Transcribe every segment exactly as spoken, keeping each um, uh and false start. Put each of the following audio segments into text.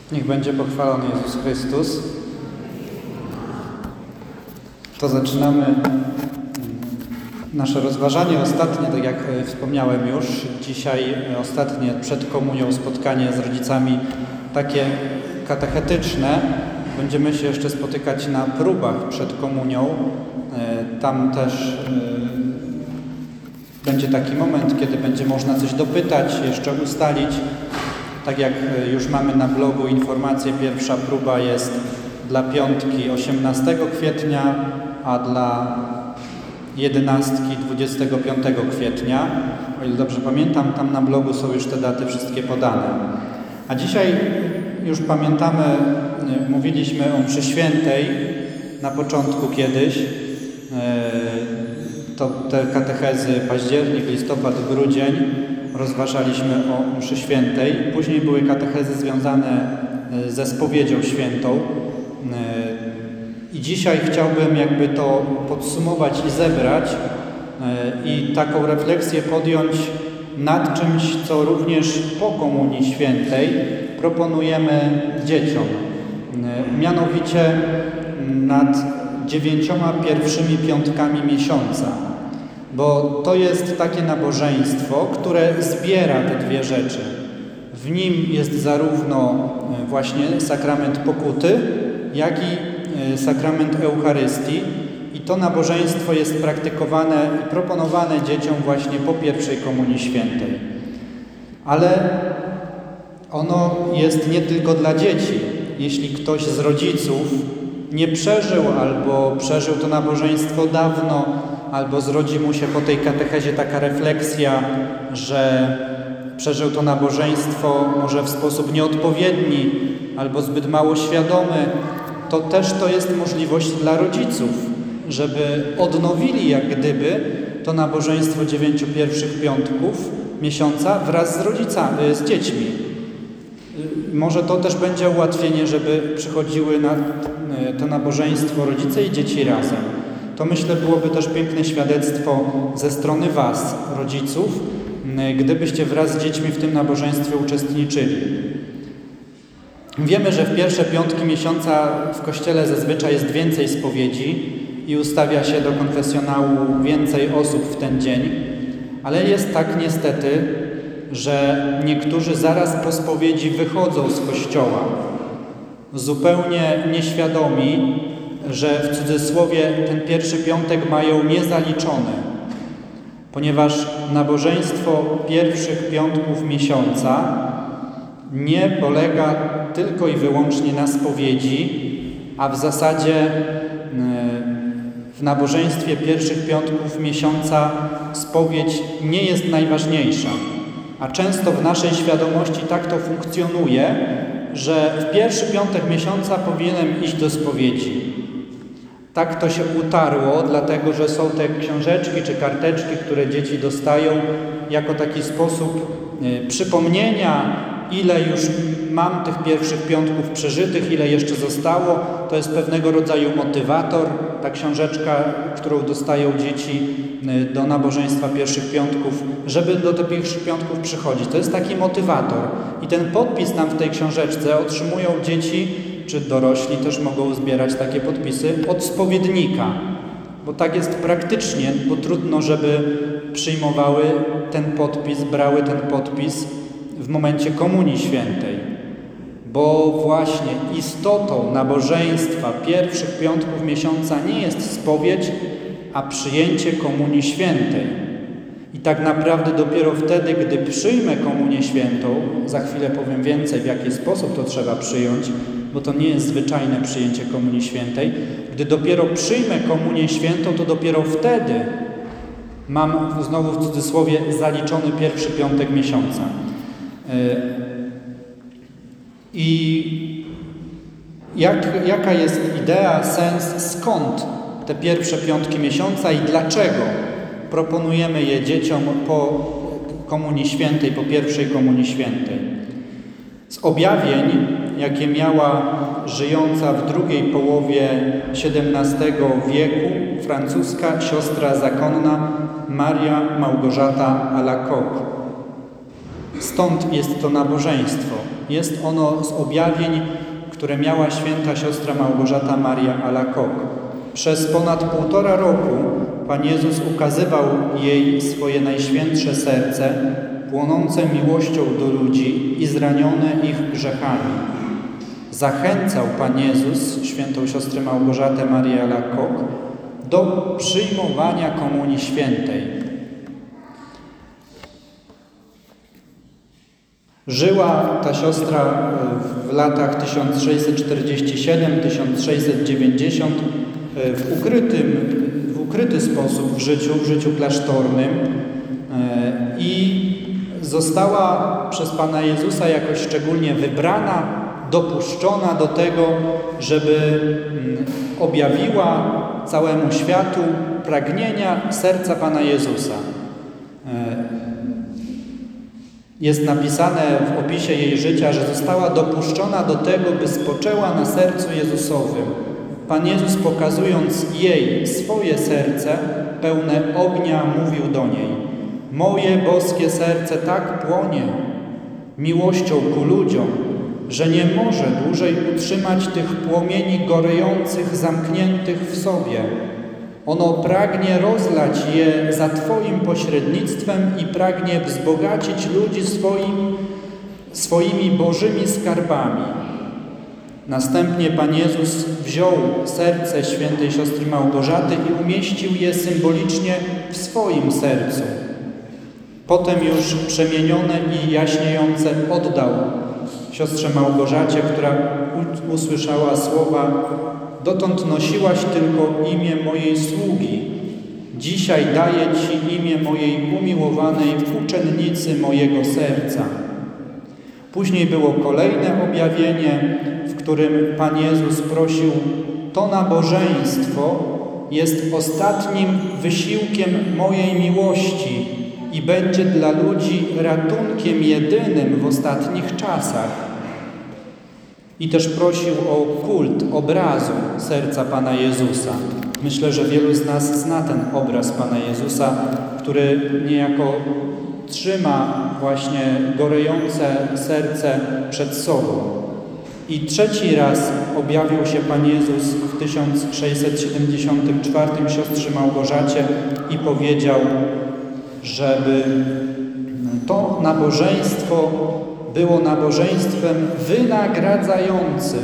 Niech będzie pochwalony Jezus Chrystus. To zaczynamy nasze rozważanie ostatnie, tak jak wspomniałem już. Dzisiaj ostatnie przed komunią spotkanie z rodzicami takie katechetyczne. Będziemy się jeszcze spotykać na próbach przed komunią. Tam też będzie taki moment, kiedy będzie można coś dopytać, jeszcze ustalić. Tak jak już mamy na blogu informację, pierwsza próba jest dla piątki osiemnastego kwietnia, a dla jedenastki dwudziestego piątego kwietnia. O ile dobrze pamiętam, tam na blogu są już te daty wszystkie podane. A dzisiaj już pamiętamy, mówiliśmy o mszy świętej na początku kiedyś. To te katechezy październik, listopad, grudzień. Rozważaliśmy o mszy świętej. Później były katechezy związane ze spowiedzią świętą. I dzisiaj chciałbym jakby to podsumować i zebrać i taką refleksję podjąć nad czymś, co również po Komunii Świętej proponujemy dzieciom. Mianowicie nad dziewięcioma pierwszymi piątkami miesiąca. Bo to jest takie nabożeństwo, które zbiera te dwie rzeczy. W nim jest zarówno właśnie sakrament pokuty, jak i sakrament Eucharystii. I to nabożeństwo jest praktykowane i proponowane dzieciom właśnie po pierwszej Komunii Świętej. Ale ono jest nie tylko dla dzieci. Jeśli ktoś z rodziców nie przeżył albo przeżył to nabożeństwo dawno, albo zrodzi mu się po tej katechezie taka refleksja, że przeżył to nabożeństwo może w sposób nieodpowiedni albo zbyt mało świadomy, to też to jest możliwość dla rodziców, żeby odnowili jak gdyby to nabożeństwo dziewięciu pierwszych piątków miesiąca wraz z rodzicami, z dziećmi. Może to też będzie ułatwienie, żeby przychodziły na to nabożeństwo rodzice i dzieci razem. To myślę byłoby też piękne świadectwo ze strony Was, rodziców, gdybyście wraz z dziećmi w tym nabożeństwie uczestniczyli. Wiemy, że w pierwsze piątki miesiąca w Kościele zazwyczaj jest więcej spowiedzi i ustawia się do konfesjonału więcej osób w ten dzień, ale jest tak niestety, że niektórzy zaraz po spowiedzi wychodzą z Kościoła, zupełnie nieświadomi, że w cudzysłowie ten pierwszy piątek mają niezaliczony, ponieważ nabożeństwo pierwszych piątków miesiąca nie polega tylko i wyłącznie na spowiedzi, a w zasadzie w nabożeństwie pierwszych piątków miesiąca spowiedź nie jest najważniejsza. A często w naszej świadomości tak to funkcjonuje, że w pierwszy piątek miesiąca powinienem iść do spowiedzi. Tak to się utarło, dlatego że są te książeczki czy karteczki, które dzieci dostają jako taki sposób y, przypomnienia, ile już mam tych pierwszych piątków przeżytych, ile jeszcze zostało. To jest pewnego rodzaju motywator, ta książeczka, którą dostają dzieci y, do nabożeństwa pierwszych piątków, żeby do tych pierwszych piątków przychodzić. To jest taki motywator. I ten podpis tam w tej książeczce otrzymują dzieci, czy dorośli też mogą zbierać takie podpisy od spowiednika. Bo tak jest praktycznie, bo trudno, żeby przyjmowały ten podpis, brały ten podpis w momencie Komunii Świętej. Bo właśnie istotą nabożeństwa pierwszych piątków miesiąca nie jest spowiedź, a przyjęcie Komunii Świętej. I tak naprawdę dopiero wtedy, gdy przyjmę Komunię Świętą, za chwilę powiem więcej, w jaki sposób to trzeba przyjąć, bo to nie jest zwyczajne przyjęcie Komunii Świętej. Gdy dopiero przyjmę Komunię Świętą, to dopiero wtedy mam, znowu w cudzysłowie, zaliczony pierwszy piątek miesiąca. I jak, jaka jest idea, sens, skąd te pierwsze piątki miesiąca i dlaczego proponujemy je dzieciom po Komunii Świętej, po pierwszej Komunii Świętej? Z objawień, jakie miała żyjąca w drugiej połowie siedemnastego wieku francuska siostra zakonna Maria Małgorzata Alacoque. Stąd jest to nabożeństwo. Jest ono z objawień, które miała święta siostra Małgorzata Maria Alacoque. Przez ponad półtora roku Pan Jezus ukazywał jej swoje najświętsze serce, płonące miłością do ludzi i zranione ich grzechami. Zachęcał Pan Jezus świętą siostrę Małgorzatę Marię Alacoque do przyjmowania Komunii Świętej. Żyła ta siostra w latach tysiąc sześćset czterdziesty siódmy do tysiąc sześćset dziewięćdziesiątego w, ukrytym, w ukryty sposób w życiu, w życiu klasztornym i została przez Pana Jezusa jakoś szczególnie wybrana, dopuszczona do tego, żeby objawiła całemu światu pragnienia serca Pana Jezusa. Jest napisane w opisie jej życia, że została dopuszczona do tego, by spoczęła na sercu Jezusowym. Pan Jezus, pokazując jej swoje serce, pełne ognia, mówił do niej: moje boskie serce tak płonie miłością ku ludziom, że nie może dłużej utrzymać tych płomieni gorejących, zamkniętych w sobie. Ono pragnie rozlać je za Twoim pośrednictwem i pragnie wzbogacić ludzi swoim, swoimi bożymi skarbami. Następnie Pan Jezus wziął serce świętej siostry Małgorzaty i umieścił je symbolicznie w swoim sercu. Potem już przemienione i jaśniejące oddał siostrze Małgorzacie, która usłyszała słowa: dotąd nosiłaś tylko imię mojej sługi, dzisiaj daję Ci imię mojej umiłowanej uczennicy mojego serca. Później było kolejne objawienie, w którym Pan Jezus prosił: to nabożeństwo jest ostatnim wysiłkiem mojej miłości i będzie dla ludzi ratunkiem jedynym w ostatnich czasach. I też prosił o kult obrazu serca Pana Jezusa. Myślę, że wielu z nas zna ten obraz Pana Jezusa, który niejako trzyma właśnie gorejące serce przed sobą. I trzeci raz objawił się Pan Jezus w tysiąc sześćset siedemdziesiątym czwartym siostrze Małgorzacie i powiedział, żeby to nabożeństwo było nabożeństwem wynagradzającym,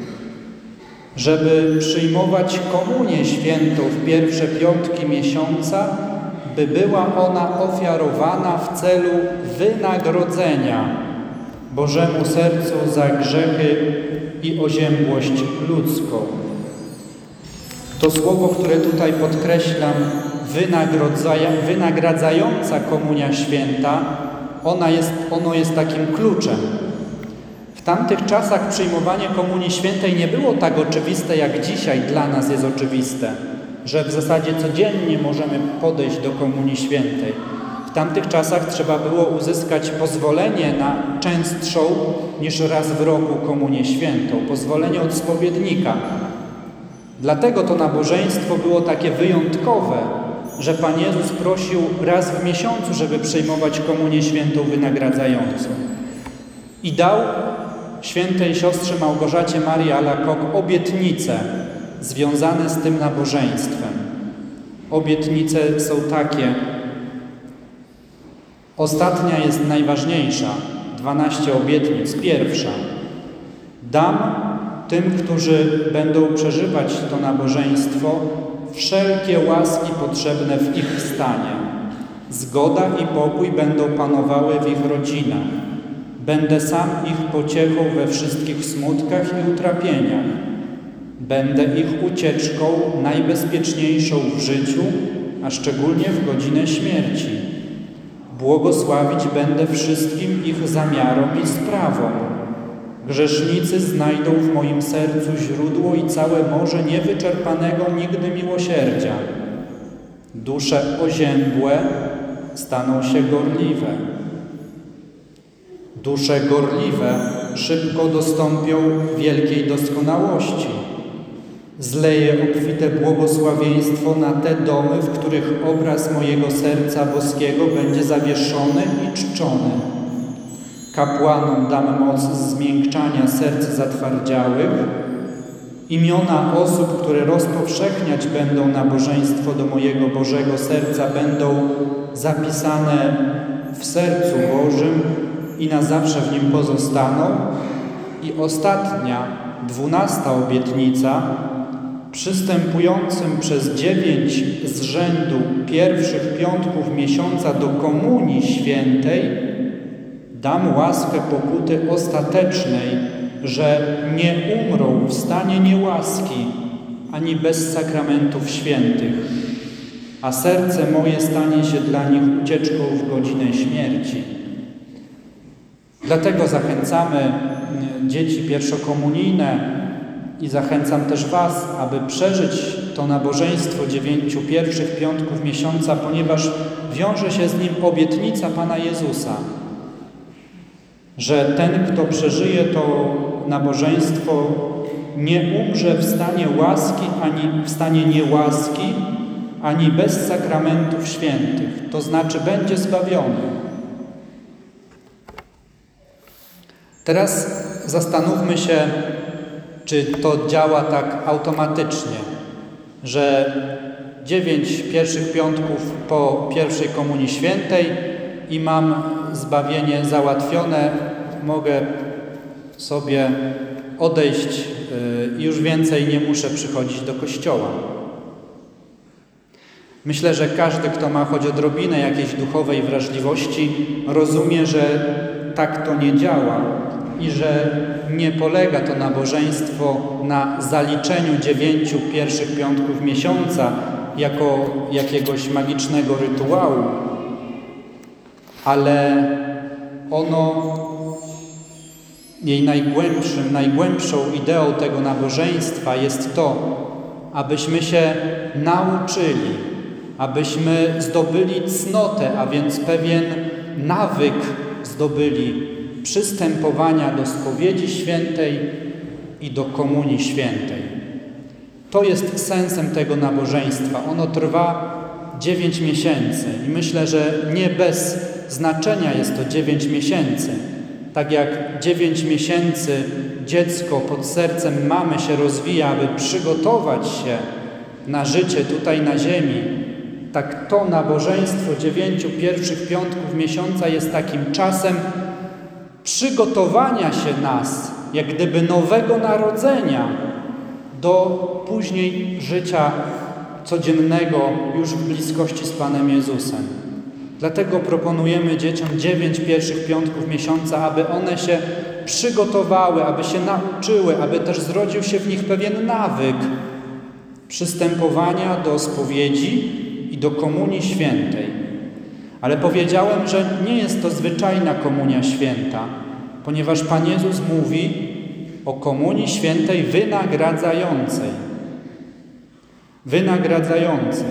żeby przyjmować Komunię Świętą w pierwsze piątki miesiąca, by była ona ofiarowana w celu wynagrodzenia Bożemu sercu za grzechy i oziębłość ludzką. To słowo, które tutaj podkreślam, wynagradzająca Komunia Święta, ona jest, ono jest takim kluczem. W tamtych czasach przyjmowanie Komunii Świętej nie było tak oczywiste, jak dzisiaj dla nas jest oczywiste, że w zasadzie codziennie możemy podejść do Komunii Świętej. W tamtych czasach trzeba było uzyskać pozwolenie na częstszą niż raz w roku Komunię Świętą, pozwolenie od spowiednika. Dlatego to nabożeństwo było takie wyjątkowe, że Pan Jezus prosił raz w miesiącu, żeby przyjmować Komunię Świętą wynagradzającą. I dał świętej siostrze Małgorzacie Marii Alacoque obietnice związane z tym nabożeństwem. Obietnice są takie. Ostatnia jest najważniejsza. Dwanaście obietnic. Pierwsza. Dam tym, którzy będą przeżywać to nabożeństwo, wszelkie łaski potrzebne w ich stanie. Zgoda i pokój będą panowały w ich rodzinach. Będę sam ich pociechą we wszystkich smutkach i utrapieniach. Będę ich ucieczką najbezpieczniejszą w życiu, a szczególnie w godzinę śmierci. Błogosławić będę wszystkim ich zamiarom i sprawom. Grzesznicy znajdą w moim sercu źródło i całe morze niewyczerpanego nigdy miłosierdzia. Dusze oziębłe staną się gorliwe. Dusze gorliwe szybko dostąpią wielkiej doskonałości. Zleję obfite błogosławieństwo na te domy, w których obraz mojego serca boskiego będzie zawieszony i czczony. Kapłanom dam moc zmiękczania serc zatwardziałych. Imiona osób, które rozpowszechniać będą nabożeństwo do mojego Bożego serca, będą zapisane w sercu Bożym i na zawsze w nim pozostaną. I ostatnia, dwunasta obietnica, przystępującym przez dziewięć z rzędu pierwszych piątków miesiąca do Komunii Świętej dam łaskę pokuty ostatecznej, że nie umrą w stanie niełaski ani bez sakramentów świętych, a serce moje stanie się dla nich ucieczką w godzinę śmierci. Dlatego zachęcamy dzieci pierwszokomunijne i zachęcam też Was, aby przeżyć to nabożeństwo dziewięciu pierwszych piątków miesiąca, ponieważ wiąże się z nim obietnica Pana Jezusa, że ten, kto przeżyje to nabożeństwo, nie umrze w stanie łaski, ani w stanie niełaski, ani bez sakramentów świętych, to znaczy będzie zbawiony. Teraz zastanówmy się, czy to działa tak automatycznie, że dziewięć pierwszych piątków po pierwszej Komunii Świętej i mam zbawienie załatwione, mogę sobie odejść i już więcej nie muszę przychodzić do kościoła. Myślę, że każdy, kto ma choć odrobinę jakiejś duchowej wrażliwości, rozumie, że tak to nie działa i że nie polega to nabożeństwo na zaliczeniu dziewięciu pierwszych piątków miesiąca jako jakiegoś magicznego rytuału, ale ono, jej najgłębszym, najgłębszą ideą tego nabożeństwa jest to, abyśmy się nauczyli, abyśmy zdobyli cnotę, a więc pewien nawyk zdobyli przystępowania do spowiedzi świętej i do komunii świętej. To jest sensem tego nabożeństwa. Ono trwa dziewięć miesięcy i myślę, że nie bez znaczenia jest to dziewięć miesięcy. Tak jak dziewięć miesięcy dziecko pod sercem mamy się rozwija, aby przygotować się na życie tutaj na ziemi, tak to nabożeństwo dziewięciu pierwszych piątków miesiąca jest takim czasem przygotowania się nas, jak gdyby nowego narodzenia do później życia codziennego już w bliskości z Panem Jezusem. Dlatego proponujemy dzieciom dziewięć pierwszych piątków miesiąca, aby one się przygotowały, aby się nauczyły, aby też zrodził się w nich pewien nawyk przystępowania do spowiedzi i do Komunii Świętej. Ale powiedziałem, że nie jest to zwyczajna Komunia Święta, ponieważ Pan Jezus mówi o Komunii Świętej wynagradzającej. Wynagradzającej.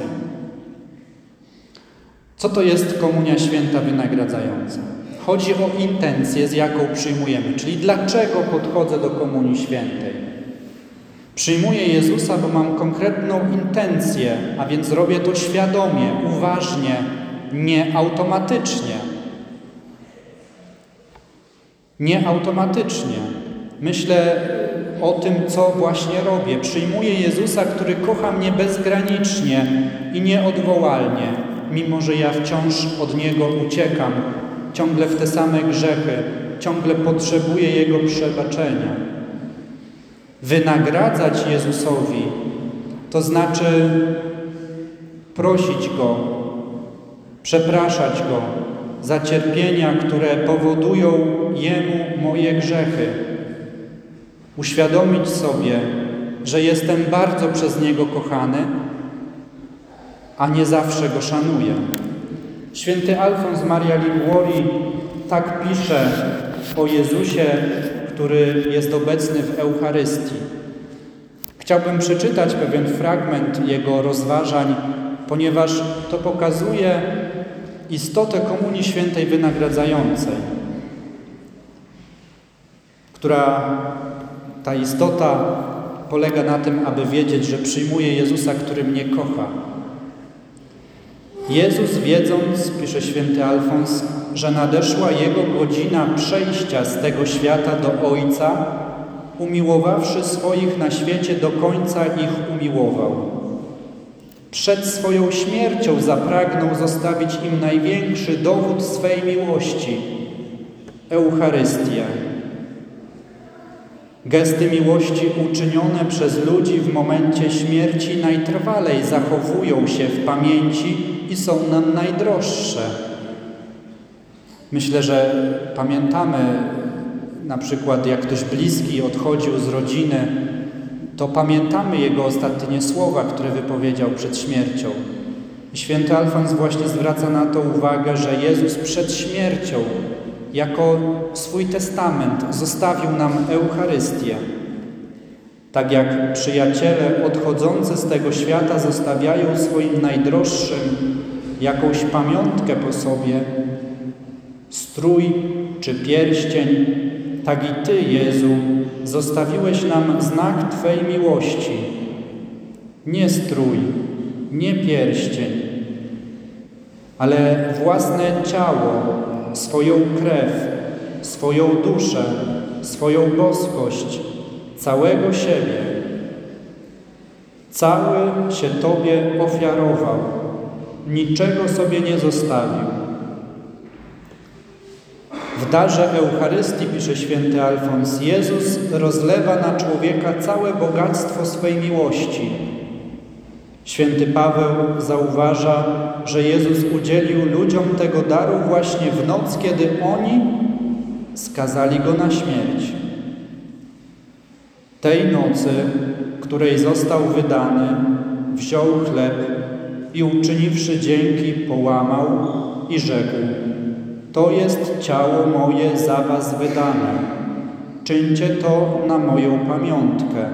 Co to jest Komunia Święta wynagradzająca? Chodzi o intencję, z jaką przyjmujemy, czyli dlaczego podchodzę do Komunii Świętej. Przyjmuję Jezusa, bo mam konkretną intencję, a więc robię to świadomie, uważnie, nie automatycznie. Nie automatycznie. Myślę o tym, co właśnie robię. Przyjmuję Jezusa, który kocha mnie bezgranicznie i nieodwołalnie, mimo że ja wciąż od Niego uciekam, ciągle w te same grzechy, ciągle potrzebuję Jego przebaczenia. Wynagradzać Jezusowi, to znaczy prosić Go, przepraszać Go za cierpienia, które powodują Jemu moje grzechy. Uświadomić sobie, że jestem bardzo przez Niego kochany, a nie zawsze Go szanuję. Święty Alfons Maria Liguori tak pisze o Jezusie, który jest obecny w Eucharystii. Chciałbym przeczytać pewien fragment jego rozważań, ponieważ to pokazuje istotę Komunii Świętej wynagradzającej, która ta istota polega na tym, aby wiedzieć, że przyjmuję Jezusa, który mnie kocha. Jezus, wiedząc, pisze święty Alfons, że nadeszła Jego godzina przejścia z tego świata do Ojca, umiłowawszy swoich na świecie, do końca ich umiłował. Przed swoją śmiercią zapragnął zostawić im największy dowód swej miłości – Eucharystię. Gesty miłości uczynione przez ludzi w momencie śmierci najtrwalej zachowują się w pamięci i są nam najdroższe. Myślę, że pamiętamy na przykład, jak ktoś bliski odchodził z rodziny, to pamiętamy jego ostatnie słowa, które wypowiedział przed śmiercią. I święty Alfons właśnie zwraca na to uwagę, że Jezus przed śmiercią jako swój testament zostawił nam Eucharystię. Tak jak przyjaciele odchodzący z tego świata zostawiają swoim najdroższym jakąś pamiątkę po sobie, strój czy pierścień, tak i Ty, Jezu, zostawiłeś nam znak Twej miłości. Nie strój, nie pierścień, ale własne ciało, swoją krew, swoją duszę, swoją boskość, całego siebie. Cały się Tobie ofiarował, niczego sobie nie zostawił. W darze Eucharystii, pisze święty Alfons, Jezus rozlewa na człowieka całe bogactwo swej miłości. Święty Paweł zauważa, że Jezus udzielił ludziom tego daru właśnie w noc, kiedy oni skazali Go na śmierć. Tej nocy, której został wydany, wziął chleb i uczyniwszy dzięki, połamał i rzekł: to jest ciało moje za was wydane. Czyńcie to na moją pamiątkę.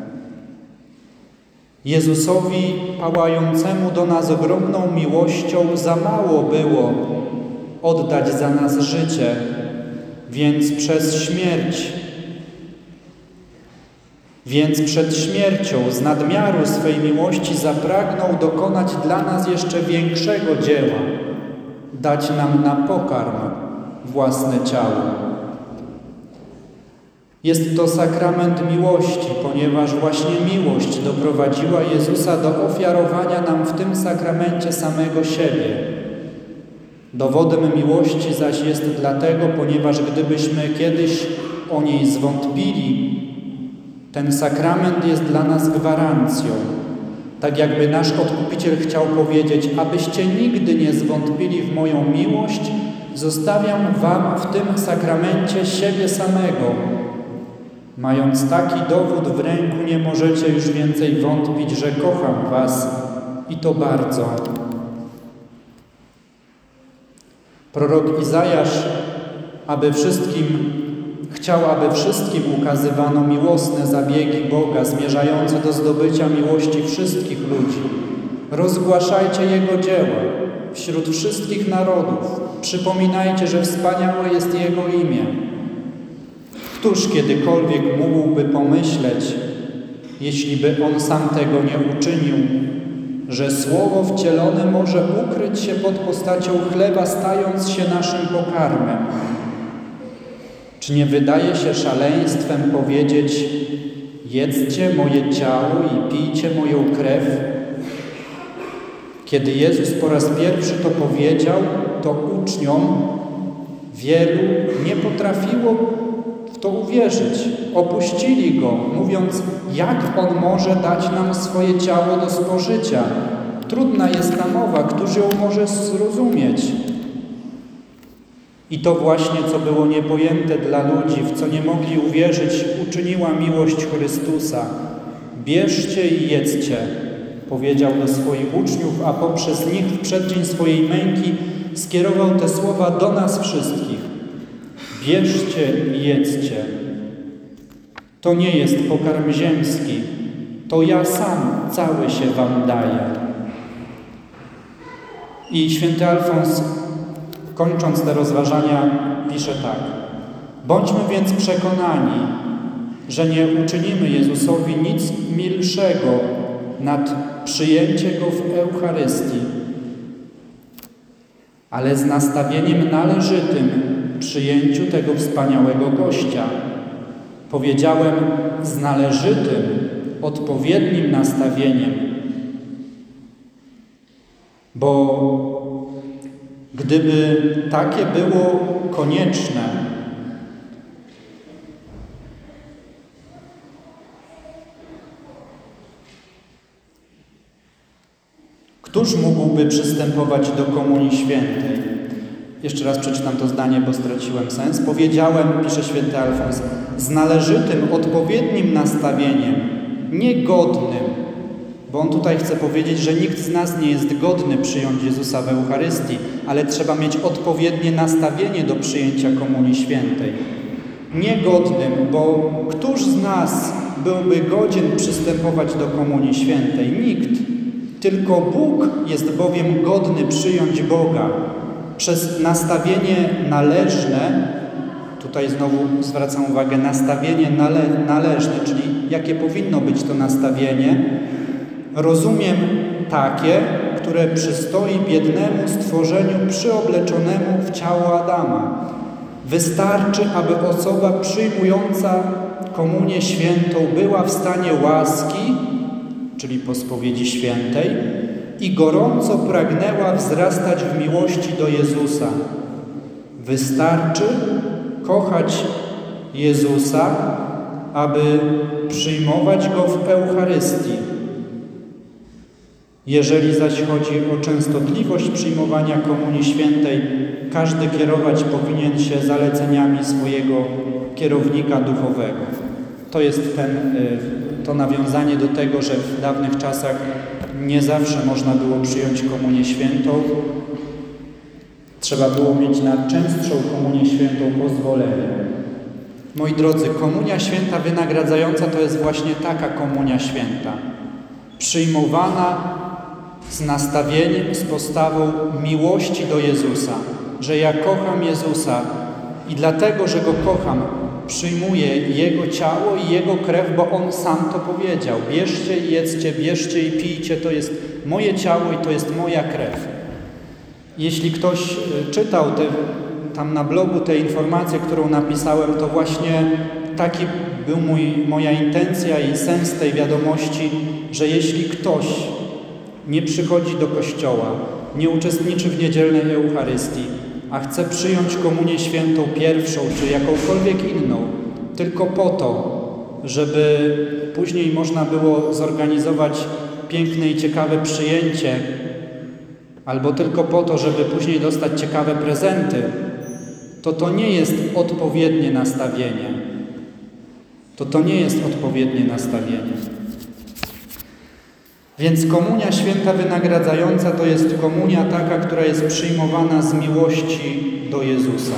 Jezusowi pałającemu do nas ogromną miłością za mało było oddać za nas życie, więc przez śmierć, więc przed śmiercią z nadmiaru swej miłości zapragnął dokonać dla nas jeszcze większego dzieła, dać nam na pokarm własne ciało. Jest to sakrament miłości, ponieważ właśnie miłość doprowadziła Jezusa do ofiarowania nam w tym sakramencie samego siebie. Dowodem miłości zaś jest dlatego, ponieważ gdybyśmy kiedyś o niej zwątpili, ten sakrament jest dla nas gwarancją. Tak jakby nasz Odkupiciel chciał powiedzieć: abyście nigdy nie zwątpili w moją miłość, zostawiam wam w tym sakramencie siebie samego. Mając taki dowód w ręku, nie możecie już więcej wątpić, że kocham was i to bardzo. Prorok Izajasz, aby wszystkim, chciał, aby wszystkim ukazywano miłosne zabiegi Boga zmierzające do zdobycia miłości wszystkich ludzi. Rozgłaszajcie Jego dzieła wśród wszystkich narodów. Przypominajcie, że wspaniałe jest Jego imię. Któż kiedykolwiek mógłby pomyśleć, jeśli by On sam tego nie uczynił, że Słowo wcielone może ukryć się pod postacią chleba, stając się naszym pokarmem? Czy nie wydaje się szaleństwem powiedzieć: jedzcie moje ciało i pijcie moją krew? Kiedy Jezus po raz pierwszy to powiedział, to uczniom wielu nie potrafiło w to uwierzyć. Opuścili Go, mówiąc: jak On może dać nam swoje ciało do spożycia? Trudna jest ta mowa, któż ją może zrozumieć? I to właśnie, co było niepojęte dla ludzi, w co nie mogli uwierzyć, uczyniła miłość Chrystusa. Bierzcie i jedzcie, powiedział do swoich uczniów, a poprzez nich w przeddzień swojej męki skierował te słowa do nas wszystkich. Bierzcie i jedzcie. To nie jest pokarm ziemski, to ja sam cały się wam daję. I święty Alfons, kończąc te rozważania, pisze tak: bądźmy więc przekonani, że nie uczynimy Jezusowi nic milszego nad przyjęcie Go w Eucharystii. ale z nastawieniem należytym przyjęciu tego wspaniałego gościa. Powiedziałem z należytym, odpowiednim nastawieniem, bo gdyby takie było konieczne, któż mógłby przystępować do Komunii Świętej? Jeszcze raz przeczytam to zdanie, bo straciłem sens. Powiedziałem, pisze święty Alfons, z należytym, odpowiednim nastawieniem, niegodnym, bo on tutaj chce powiedzieć, że nikt z nas nie jest godny przyjąć Jezusa w Eucharystii, ale trzeba mieć odpowiednie nastawienie do przyjęcia Komunii Świętej. Niegodnym, bo któż z nas byłby godzien przystępować do Komunii Świętej? Nikt. Tylko Bóg jest bowiem godny przyjąć Boga przez nastawienie należne, tutaj znowu zwracam uwagę, nastawienie nale, należne, czyli jakie powinno być to nastawienie, rozumiem takie, które przystoi biednemu stworzeniu przyobleczonemu w ciało Adama. Wystarczy, aby osoba przyjmująca Komunię Świętą była w stanie łaski, czyli po spowiedzi świętej, i gorąco pragnęła wzrastać w miłości do Jezusa. Wystarczy kochać Jezusa, aby przyjmować Go w Eucharystii. Jeżeli zaś chodzi o częstotliwość przyjmowania Komunii Świętej, każdy kierować powinien się zaleceniami swojego kierownika duchowego. To jest ten, to nawiązanie do tego, że w dawnych czasach nie zawsze można było przyjąć Komunię Świętą. Trzeba było mieć na częstszą Komunię Świętą pozwolenie. Moi drodzy, Komunia Święta wynagradzająca to jest właśnie taka Komunia Święta. Przyjmowana z nastawieniem, z postawą miłości do Jezusa. Że ja kocham Jezusa i dlatego, że Go kocham, przyjmuję Jego ciało i Jego krew, bo On sam to powiedział. Bierzcie i jedzcie, bierzcie i pijcie, to jest moje ciało i to jest moja krew. Jeśli ktoś czytał te, tam na blogu tę informację, którą napisałem, to właśnie taki był mój, moja intencja i sens tej wiadomości, że jeśli ktoś nie przychodzi do kościoła, nie uczestniczy w niedzielnej Eucharystii, a chce przyjąć Komunię Świętą pierwszą, czy jakąkolwiek inną, tylko po to, żeby później można było zorganizować piękne i ciekawe przyjęcie, albo tylko po to, żeby później dostać ciekawe prezenty, to to nie jest odpowiednie nastawienie. To to nie jest odpowiednie nastawienie. Więc Komunia Święta wynagradzająca to jest komunia taka, która jest przyjmowana z miłości do Jezusa.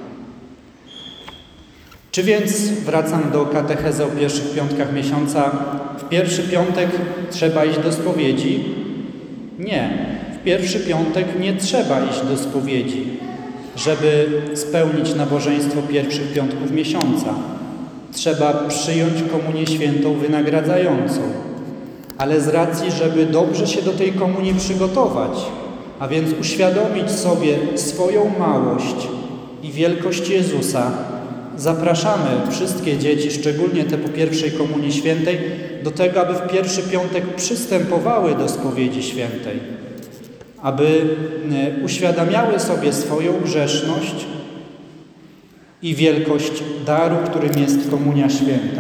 Czy więc, wracam do katechezy o pierwszych piątkach miesiąca, w pierwszy piątek trzeba iść do spowiedzi? Nie. W pierwszy piątek nie trzeba iść do spowiedzi, żeby spełnić nabożeństwo pierwszych piątków miesiąca. Trzeba przyjąć Komunię Świętą wynagradzającą. Ale z racji, żeby dobrze się do tej komunii przygotować, a więc uświadomić sobie swoją małość i wielkość Jezusa, zapraszamy wszystkie dzieci, szczególnie te po pierwszej Komunii Świętej, do tego, aby w pierwszy piątek przystępowały do spowiedzi świętej, aby uświadamiały sobie swoją grzeszność i wielkość daru, którym jest Komunia Święta.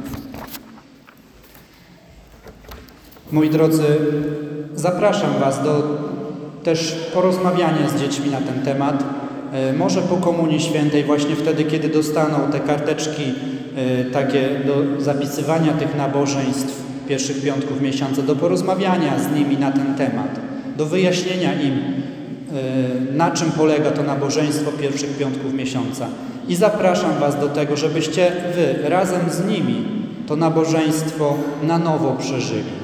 Moi drodzy, zapraszam Was do też porozmawiania z dziećmi na ten temat. Może po Komunii Świętej, właśnie wtedy, kiedy dostaną te karteczki takie do zapisywania tych nabożeństw pierwszych piątków miesiąca, do porozmawiania z nimi na ten temat, do wyjaśnienia im, na czym polega to nabożeństwo pierwszych piątków miesiąca. I zapraszam Was do tego, żebyście Wy razem z nimi to nabożeństwo na nowo przeżyli.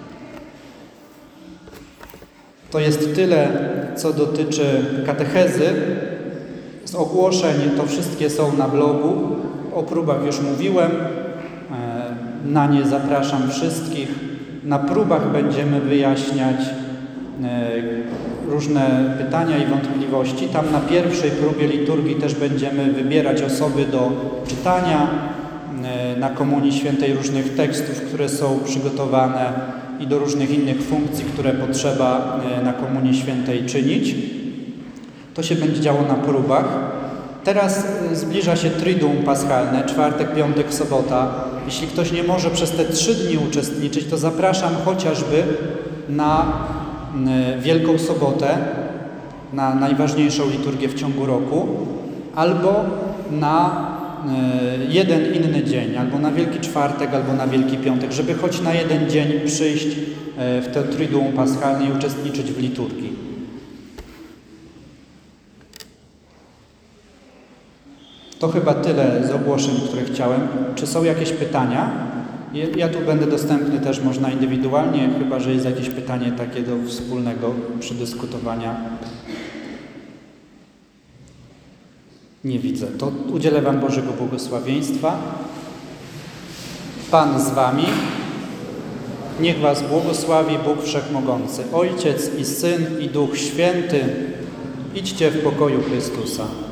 To jest tyle, co dotyczy katechezy. Z ogłoszeń to wszystkie są na blogu. O próbach już mówiłem. Na nie zapraszam wszystkich. Na próbach będziemy wyjaśniać różne pytania i wątpliwości. Tam na pierwszej próbie liturgii też będziemy wybierać osoby do czytania na Komunii Świętej różnych tekstów, które są przygotowane i do różnych innych funkcji, które potrzeba na Komunii Świętej czynić. To się będzie działo na próbach. Teraz zbliża się Triduum Paschalne, czwartek, piątek, sobota. Jeśli ktoś nie może przez te trzy dni uczestniczyć, to zapraszam chociażby na Wielką Sobotę, na najważniejszą liturgię w ciągu roku, albo na jeden inny dzień, albo na Wielki Czwartek, albo na Wielki Piątek, żeby choć na jeden dzień przyjść w to Triduum Paschalne i uczestniczyć w liturgii. To chyba tyle z ogłoszeń, które chciałem. Czy są jakieś pytania? Ja tu będę dostępny też, można indywidualnie, chyba że jest jakieś pytanie takie do wspólnego przedyskutowania. Nie widzę. To udzielę Wam Bożego błogosławieństwa. Pan z Wami. Niech Was błogosławi Bóg Wszechmogący, Ojciec i Syn i Duch Święty. Idźcie w pokoju Chrystusa.